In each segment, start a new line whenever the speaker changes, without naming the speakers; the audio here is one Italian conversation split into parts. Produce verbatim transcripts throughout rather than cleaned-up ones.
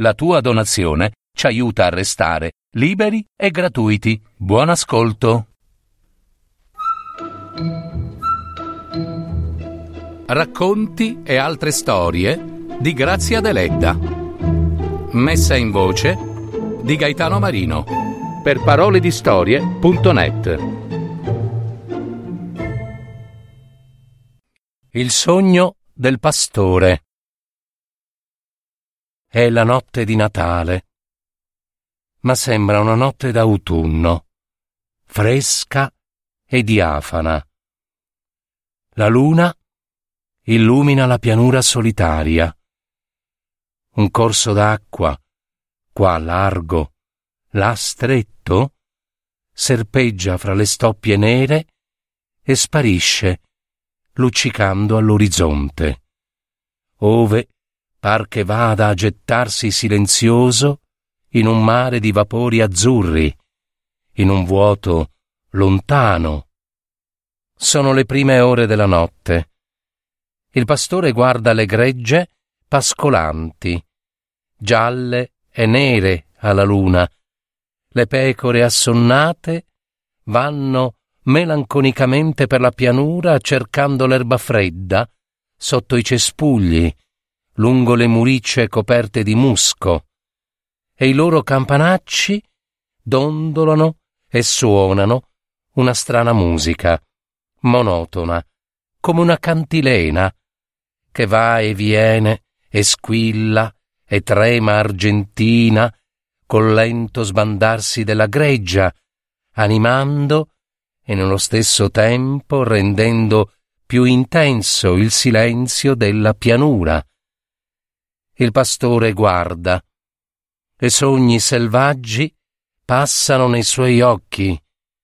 La tua donazione ci aiuta a restare liberi e gratuiti. Buon ascolto. Racconti e altre storie di Grazia Deledda. Messa in voce di Gaetano Marino per paroledistorie punto net. Il sogno del pastore. È la notte di Natale, ma sembra una notte d'autunno, fresca e diafana. La luna illumina la pianura solitaria. Un corso d'acqua, qua largo, là stretto, serpeggia fra le stoppie nere e sparisce, luccicando all'orizzonte, ove par che vada a gettarsi silenzioso in un mare di vapori azzurri, in un vuoto lontano. Sono le prime ore della notte. Il pastore guarda le gregge pascolanti, gialle e nere alla luna. Le pecore assonnate vanno melanconicamente per la pianura cercando l'erba fredda sotto i cespugli, lungo le muricce coperte di musco, e i loro campanacci dondolano e suonano una strana musica, monotona, come una cantilena, che va e viene e squilla e trema argentina col lento sbandarsi della greggia, animando e nello stesso tempo rendendo più intenso il silenzio della pianura. Il pastore guarda, e sogni selvaggi passano nei suoi occhi.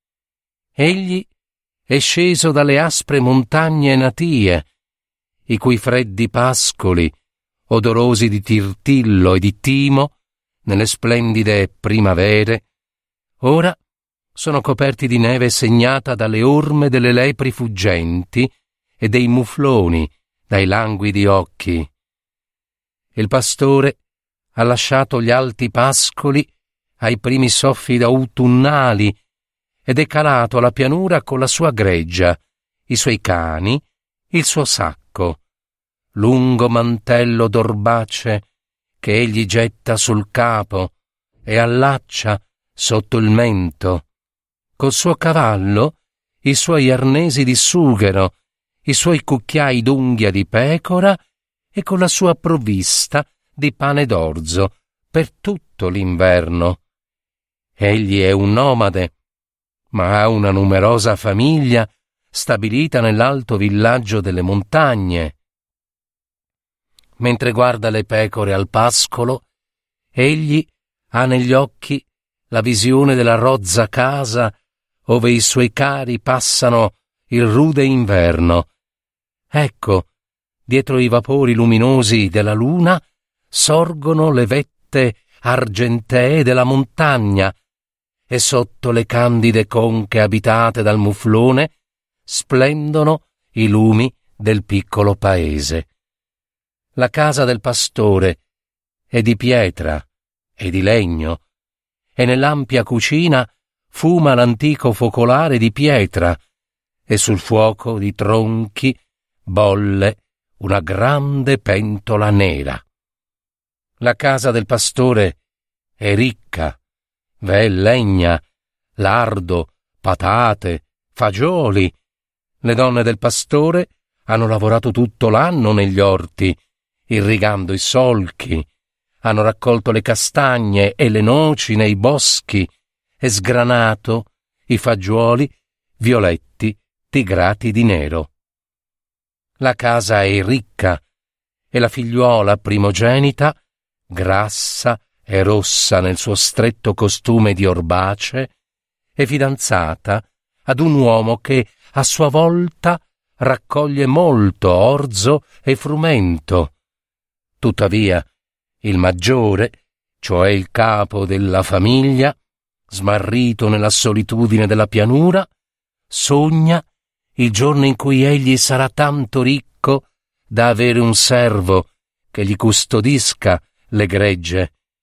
Egli è sceso dalle aspre montagne natie, i cui freddi pascoli, odorosi di tirtillo e di timo, nelle splendide primavere, ora sono coperti di neve segnata dalle orme delle lepri fuggenti e dei mufloni dai languidi occhi. Il pastore ha lasciato gli alti pascoli ai primi soffi autunnali ed è calato alla pianura con la sua greggia, i suoi cani, il suo sacco, lungo mantello d'orbace che egli getta sul capo e allaccia sotto il mento, col suo cavallo, i suoi arnesi di sughero, i suoi cucchiai d'unghia di pecora e con la sua provvista di pane d'orzo per tutto l'inverno. Egli è un nomade, ma ha una numerosa famiglia stabilita nell'alto villaggio delle montagne. Mentre guarda le pecore al pascolo, egli ha negli occhi la visione della rozza casa ove i suoi cari passano il rude inverno. Ecco, dietro i vapori luminosi della luna sorgono le vette argentee della montagna e sotto le candide conche abitate dal muflone splendono i lumi del piccolo paese. La casa del pastore è di pietra e di legno, e nell'ampia cucina fuma l'antico focolare di pietra, e sul fuoco di tronchi bolle una grande pentola nera. La casa del pastore è ricca, v'è legna, lardo, patate, fagioli. Le donne del pastore hanno lavorato tutto l'anno negli orti, irrigando i solchi, hanno raccolto le castagne e le noci nei boschi e sgranato i fagioli violetti tigrati di nero. La casa è ricca e la figliuola primogenita, grassa e rossa nel suo stretto costume di orbace, è fidanzata ad un uomo che a sua volta raccoglie molto orzo e frumento. Tuttavia, il maggiore, cioè il capo della famiglia, smarrito nella solitudine della pianura, sogna il giorno in cui egli sarà tanto ricco da avere un servo che gli custodisca le gregge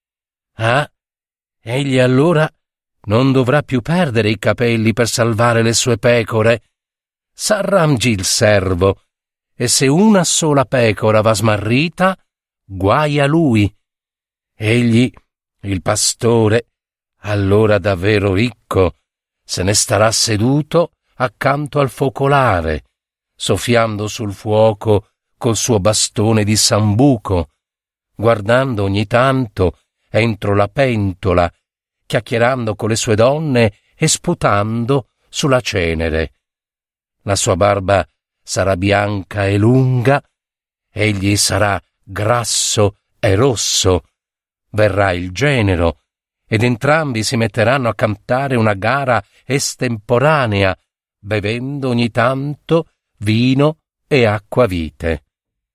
Ah, egli allora non dovrà più perdere i capelli per salvare le sue pecore. S'arrangi il servo, e se una sola pecora va smarrita, guai a lui. Egli, il pastore, allora davvero ricco, se ne starà seduto accanto al focolare, soffiando sul fuoco col suo bastone di sambuco, guardando ogni tanto entro la pentola, chiacchierando con le sue donne e sputando sulla cenere. La sua barba sarà bianca e lunga, egli sarà grasso e rosso. Verrà il genero, ed entrambi si metteranno a cantare una gara estemporanea, bevendo ogni tanto vino e acquavite.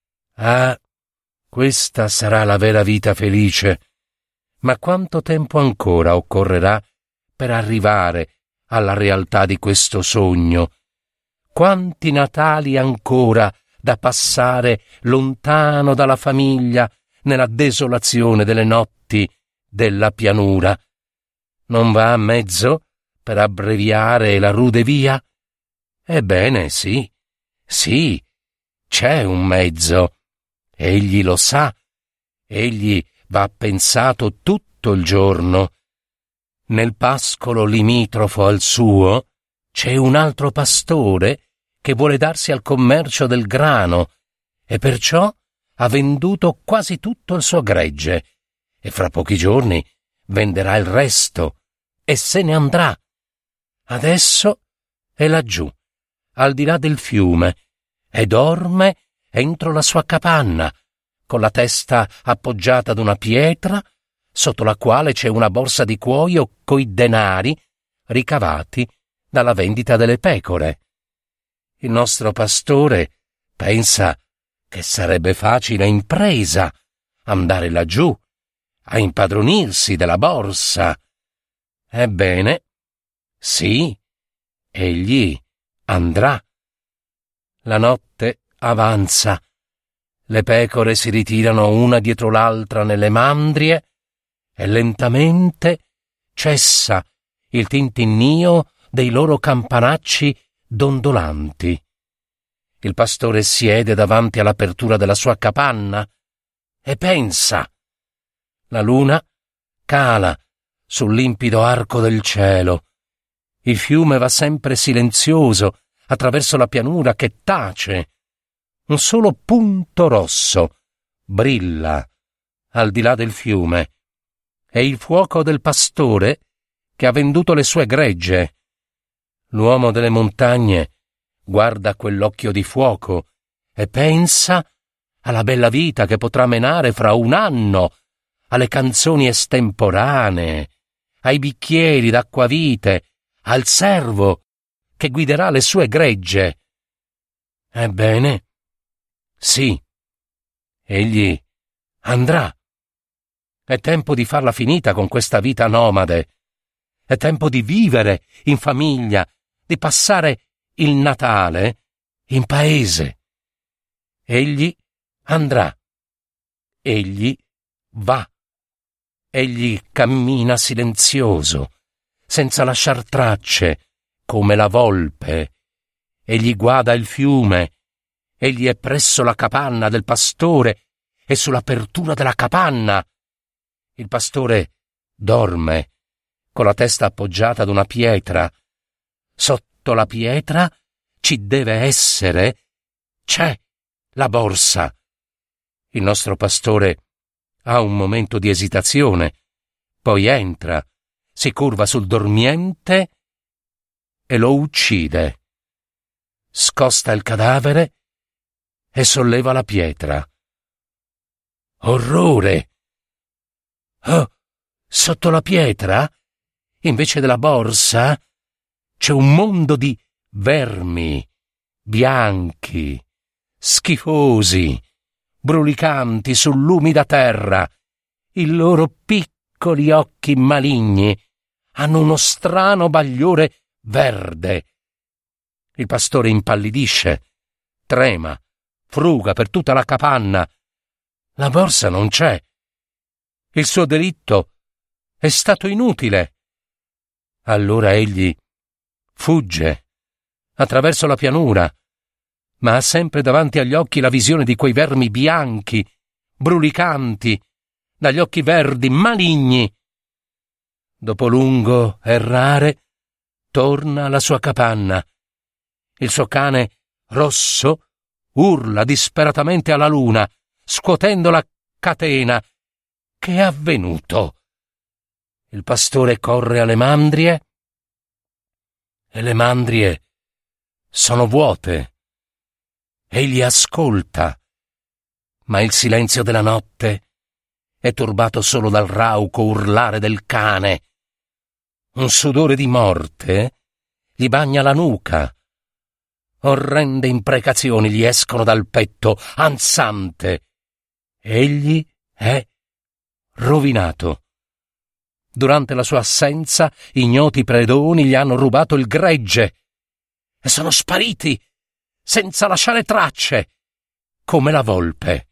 Ah, questa sarà la vera vita felice. Ma quanto tempo ancora occorrerà per arrivare alla realtà di questo sogno? Quanti Natali ancora da passare lontano dalla famiglia nella desolazione delle notti della pianura? Non va a mezzo per abbreviare la rude via? Ebbene sì, sì, c'è un mezzo. Egli lo sa, egli va pensato tutto il giorno. Nel pascolo limitrofo al suo c'è un altro pastore che vuole darsi al commercio del grano e perciò ha venduto quasi tutto il suo gregge e fra pochi giorni venderà il resto e se ne andrà. Adesso è laggiù, al di là del fiume, e dorme entro la sua capanna, con la testa appoggiata ad una pietra, sotto la quale c'è una borsa di cuoio coi denari ricavati dalla vendita delle pecore. Il nostro pastore pensa che sarebbe facile impresa andare laggiù, a impadronirsi della borsa. Ebbene, sì, egli andrà. La notte avanza. Le pecore si ritirano una dietro l'altra nelle mandrie e lentamente cessa il tintinnio dei loro campanacci dondolanti. Il pastore siede davanti all'apertura della sua capanna e pensa. La luna cala sul limpido arco del cielo. Il fiume va sempre silenzioso attraverso la pianura che tace. Un solo punto rosso brilla al di là del fiume. È il fuoco del pastore che ha venduto le sue gregge. L'uomo delle montagne guarda quell'occhio di fuoco e pensa alla bella vita che potrà menare fra un anno, alle canzoni estemporanee, ai bicchieri d'acquavite, al servo che guiderà le sue gregge. Ebbene, sì, egli andrà. È tempo di farla finita con questa vita nomade. È tempo di vivere in famiglia, di passare il Natale in paese. Egli andrà. Egli va. Egli cammina silenzioso, senza lasciar tracce, come la volpe. Egli guada il fiume. Egli è presso la capanna del pastore e sull'apertura della capanna. Il pastore dorme, con la testa appoggiata ad una pietra. Sotto la pietra ci deve essere, c'è la borsa. Il nostro pastore ha un momento di esitazione, poi entra, si curva sul dormiente e lo uccide. Scosta il cadavere e solleva la pietra. Orrore! Oh, sotto la pietra, invece della borsa, c'è un mondo di vermi, bianchi, schifosi, brulicanti sull'umida terra. I loro piccoli occhi maligni hanno uno strano bagliore verde. Il pastore impallidisce, trema, fruga per tutta la capanna. La borsa non c'è. Il suo delitto È stato inutile. Allora egli fugge attraverso la pianura, ma ha sempre davanti agli occhi la visione di quei vermi bianchi, brulicanti, dagli occhi verdi, maligni. Dopo lungo errare, torna alla sua capanna. Il suo cane rosso urla disperatamente alla luna, scuotendo la catena. Che è avvenuto? Il pastore corre alle mandrie e le mandrie sono vuote. Egli ascolta, ma il silenzio della notte è turbato solo dal rauco urlare del cane. Un sudore di morte gli bagna la nuca. Orrende imprecazioni gli escono dal petto, ansante. Egli è rovinato. Durante la sua assenza, ignoti predoni gli hanno rubato il gregge e sono spariti senza lasciare tracce, come la volpe.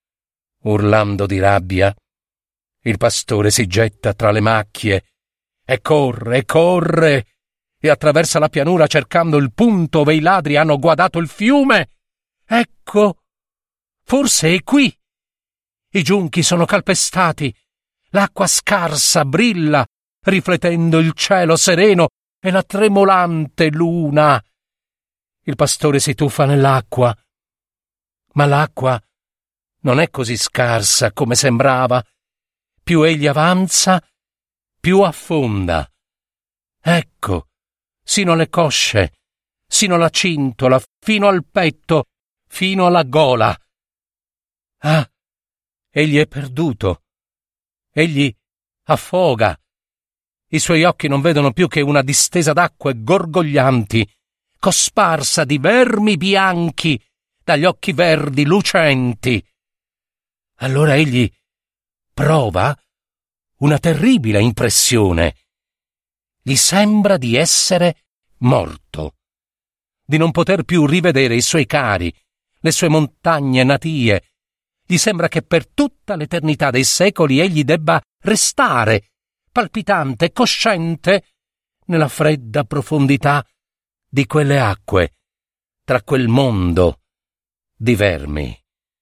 Urlando di rabbia, il pastore si getta tra le macchie e corre e corre e attraversa la pianura cercando il punto dove i ladri hanno guadato il fiume. Ecco, forse è qui. I giunchi sono calpestati, l'acqua scarsa brilla, riflettendo il cielo sereno e la tremolante luna. Il pastore si tuffa nell'acqua, ma l'acqua non è così scarsa come sembrava. Più egli avanza, più affonda. Ecco, sino alle cosce, sino alla cintola, fino al petto, fino alla gola. Ah, egli è perduto. Egli affoga. I suoi occhi non vedono più che una distesa d'acque gorgoglianti, cosparsa di vermi bianchi, dagli occhi verdi lucenti. Allora egli prova una terribile impressione. Gli sembra di essere morto, di non poter più rivedere i suoi cari, le sue montagne natie. Gli sembra che per tutta l'eternità dei secoli egli debba restare, palpitante, cosciente, nella fredda profondità di quelle acque, tra quel mondo di vermi.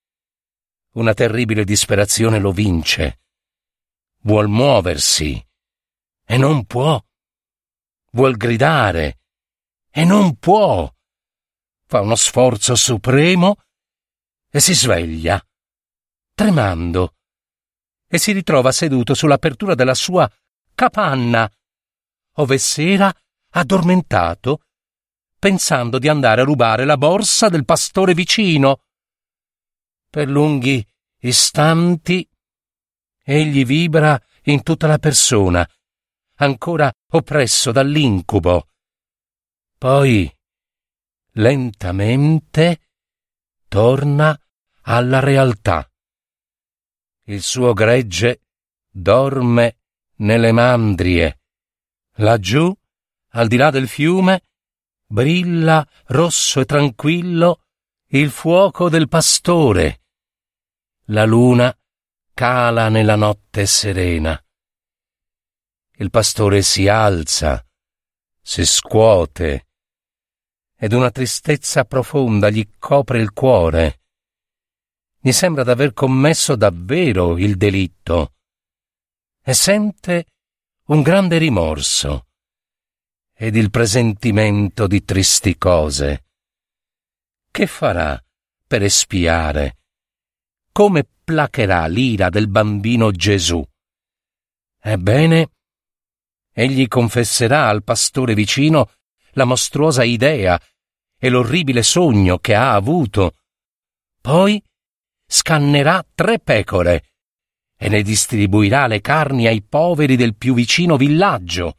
Una terribile disperazione lo vince. Vuol muoversi e non può. Vuol gridare e non può. Fa uno sforzo supremo e si sveglia, tremando, e si ritrova seduto sull'apertura della sua capanna, ove s'era addormentato, pensando di andare a rubare la borsa del pastore vicino. Per lunghi istanti egli vibra in tutta la persona, ancora oppresso dall'incubo. Poi, lentamente, torna alla realtà. Il suo gregge dorme nelle mandrie. Laggiù, al di là del fiume, brilla rosso e tranquillo il fuoco del pastore. La luna cala nella notte serena. Il pastore si alza, si scuote, ed una tristezza profonda gli copre il cuore. Gli sembra d'aver commesso davvero il delitto e sente un grande rimorso ed il presentimento di tristi cose. Che farà per espiare? Come placherà l'ira del bambino Gesù? Ebbene, egli confesserà al pastore vicino la mostruosa idea e l'orribile sogno che ha avuto. Poi scannerà tre pecore e ne distribuirà le carni ai poveri del più vicino villaggio.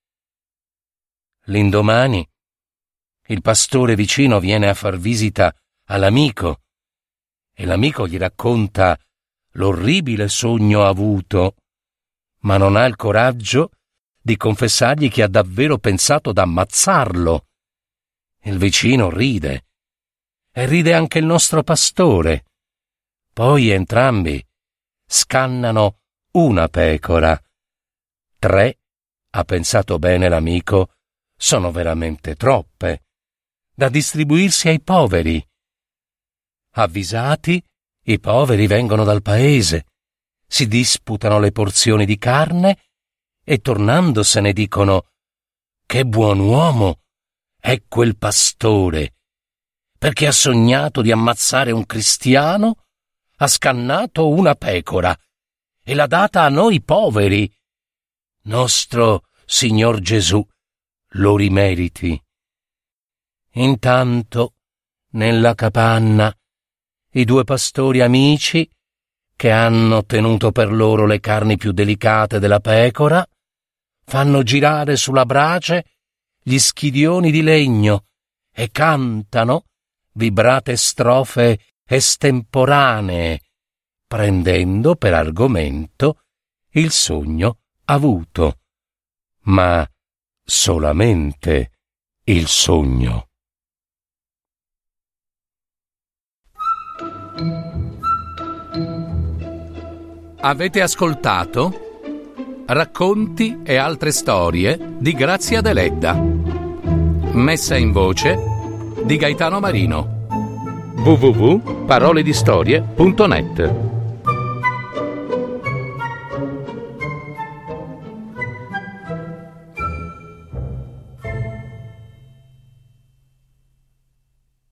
L'indomani il pastore vicino viene a far visita all'amico e l'amico gli racconta l'orribile sogno avuto, ma non ha il coraggio di confessargli che ha davvero pensato d'ammazzarlo. Il vicino ride e ride anche il nostro pastore. Poi entrambi scannano una pecora Tre, ha pensato bene l'amico, sono veramente troppe, da distribuirsi ai poveri. Avvisati, i poveri vengono dal paese, si disputano le porzioni di carne e tornandosene dicono: «Che buon uomo è quel pastore, perché ha sognato di ammazzare un cristiano, ha scannato una pecora e l'ha data a noi poveri. Nostro Signor Gesù lo rimeriti». Intanto, nella capanna, i due pastori amici, che hanno tenuto per loro le carni più delicate della pecora, fanno girare sulla brace gli schidioni di legno e cantano vibrate strofe estemporanee, prendendo per argomento il sogno avuto, ma solamente il sogno. Avete ascoltato Racconti e altre storie di Grazia Deledda, messa in voce di Gaetano Marino. w w w punto paroledistorie punto net